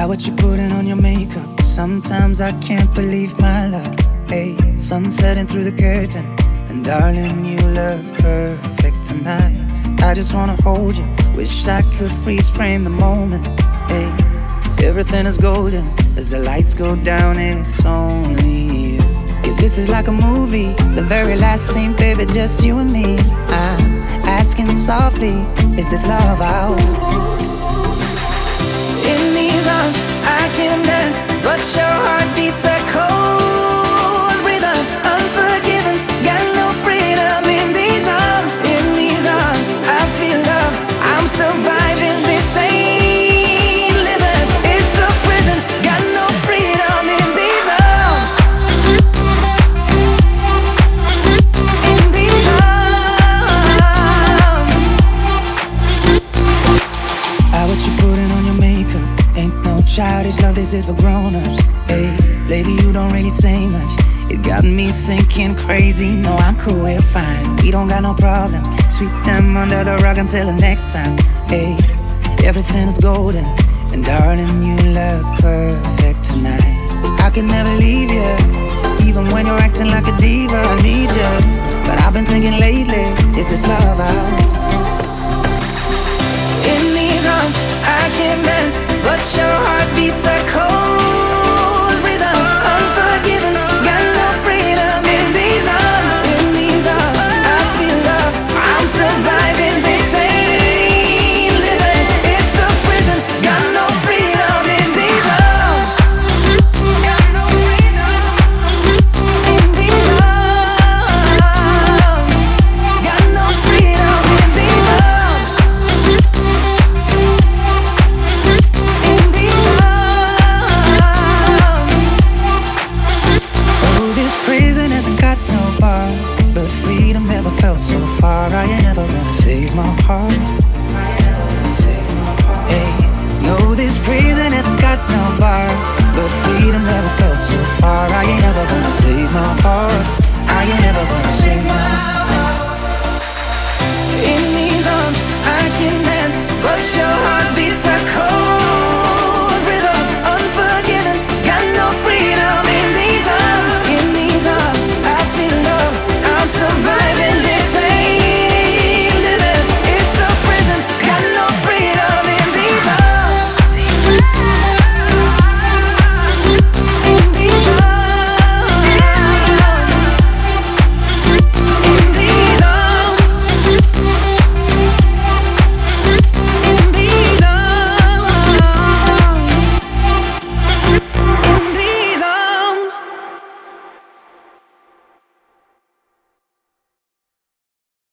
what you putting on your makeup. Sometimes I can't believe my luck. Hey, sun setting through the curtain, and darling, you look perfect tonight. I just wanna hold you, wish I could freeze frame the moment. Hey, everything is golden as the lights go down, it's only you. 'Cause this is like a movie, the very last scene, baby, just you and me. I'm asking softly, is this love out? In these arms, I can dance, but your heart beats a cold rhythm. Unforgiven, got no freedom in these arms. In these arms, I feel love, I'm surviving, this ain't living. It's a prison, got no freedom in these arms. In these arms. What you putting on your makeup? Ain't no childish love, this is for grown-ups. Hey, lady, you don't really say much. It got me thinking crazy. No, I'm cool, we're fine, we don't got no problems. Sweep them under the rug until the next time. Hey, everything is golden, and darling, you look perfect tonight. I can never leave you, even when you're acting like a diva. I need you, but I've been thinking lately, is this love out? In these arms, I can dance, but your heart beats a cold rhythm. Unforgiven, got no freedom in these arms. In these arms, I feel love, I'm surviving, this ain't living. It's a prison, got no freedom in these arms. Got no freedom in these arms. Got no freedom in these arms. Prison hasn't got no bar, but freedom never felt so far. I ain't never gonna save my heart. Hey, no, this prison hasn't got no bars, but freedom never felt so far. I ain't never gonna save my heart.